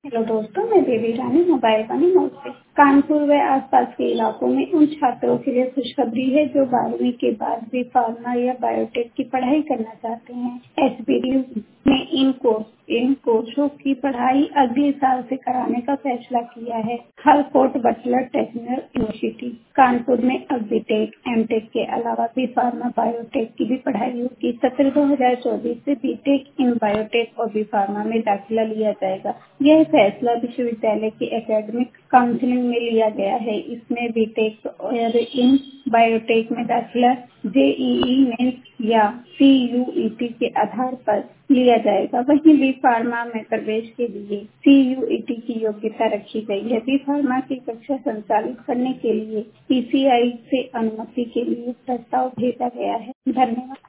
Hello दोस्तों, मैं देवी रानी mobile वाली मऊ से। कानपुर व आसपास के इलाकों में उन छात्रों के लिए खुशखबरी है जो 12वीं के बाद भी फार्मा या बायोटेक की पढ़ाई करना चाहते हैं। एसबीडी ने इन कोर्सों की पढ़ाई अगले साल से कराने का फैसला किया है। Harcourt Butler technical university Kanpur में अब बीटेक एमटेक के अलावा भी फार्मा बायोटेक की भी पढ़ाई होगी। सत्र 2024 से बीटेक इन बायोटेक और बी फार्मा में दाखिला लिया जाएगा। यह फैसला विश्वविद्यालय की एकेडमिक काउंसिलिंग में लिया गया है। इसमें बीटेक और इन बायोटेक में दाखिला जेईई मेंस या सीयूईटी के आधार पर लिया जाएगा। वहीं बी फार्मा में प्रवेश के लिए सीयूईटी की योग्यता रखी गई है। बी फार्मा की कक्षा संचालित करने के लिए पीसीआई से अनुमति के लिए प्रस्ताव भेजा गया है। धन्यवाद।